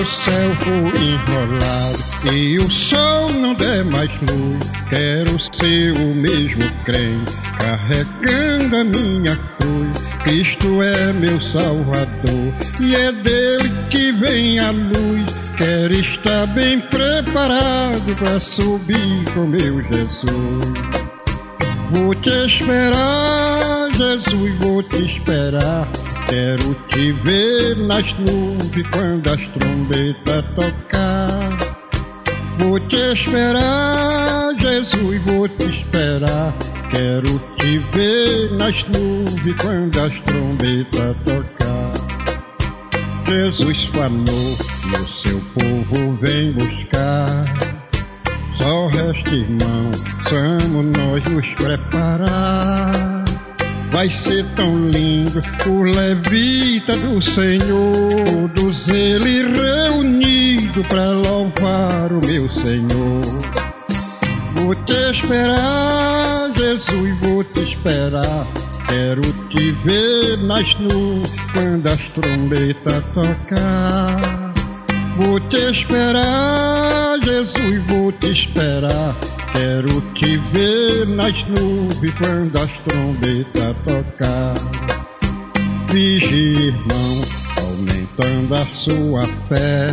o céu for enrolado e o sol não der mais luz, quero ser o mesmo crente, carregando a minha cruz. Cristo é meu Salvador e é dele que vem a luz. Quero estar bem preparado para subir com meu Jesus. Vou te esperar, Jesus, vou te esperar. Quero te ver nas nuvens quando as trombetas tocar. Vou te esperar, Jesus, vou te esperar. Quero te ver nas nuvens quando as trombetas tocar. Jesus falou, no seu povo vem buscar. Só resta, irmão, somos nós nos preparar. Vai ser tão lindo o levita do Senhor, todos eles reunidos para louvar o meu Senhor. Vou te esperar, Jesus, vou te esperar. Quero te ver nas nuvens quando as trombetas tocar. Vou te esperar, Jesus, vou te esperar. Quero te ver nas nuvens quando as trombetas tocar. Vigie, irmão, aumentando a sua fé.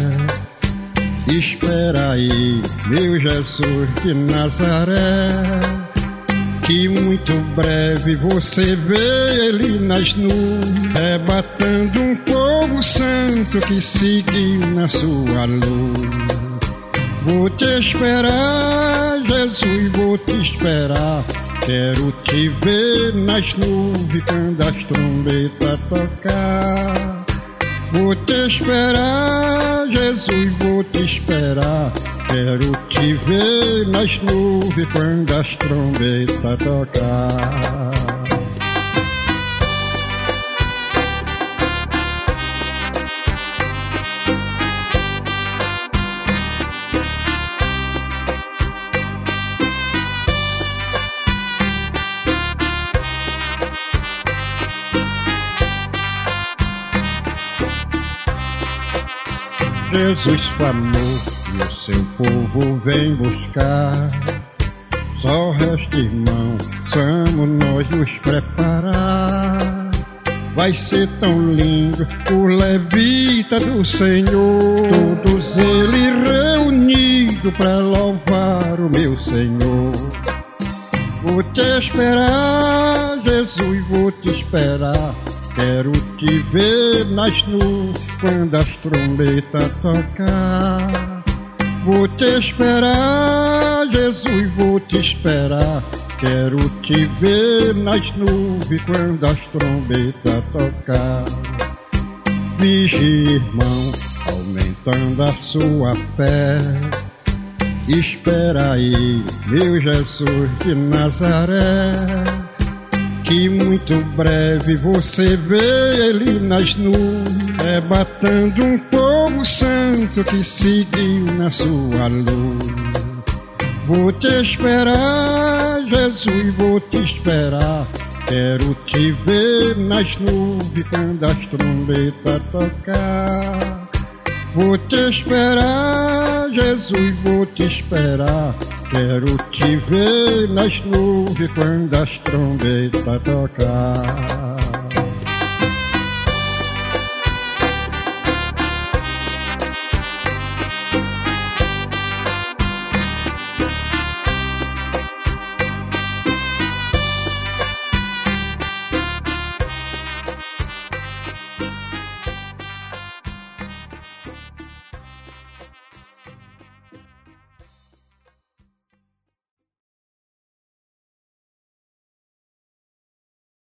Espera aí, meu Jesus de Nazaré, que muito breve você vê ele nas nuvens, arrebatando um povo santo que seguiu na sua luz. Vou te esperar, Jesus, vou te esperar. Quero te ver nas nuvens quando as trombetas tocar. Vou te esperar, Jesus, vou te esperar. Quero te ver nas nuvens quando as trombetas tocar. Jesus falou, e o seu povo vem buscar. Só resta, irmão, somos nós nos preparar. Vai ser tão lindo o levita do Senhor, todos eles reunidos para louvar o meu Senhor. Vou te esperar, Jesus, vou te esperar. Quero te ver nas nuvens quando as trombetas tocar. Vou te esperar, Jesus, vou te esperar. Quero te ver nas nuvens quando as trombetas tocar. Vigie, irmão, aumentando a sua fé. Espera aí, meu Jesus de Nazaré, que muito breve você vê ele nas nuvens, arrebatando um povo santo que seguiu na sua luz. Vou te esperar, Jesus, vou te esperar. Quero te ver nas nuvens quando as trombetas tocar. Vou te esperar, Jesus, vou te esperar. Quero te ver nas nuvens quando as trombetas tocar.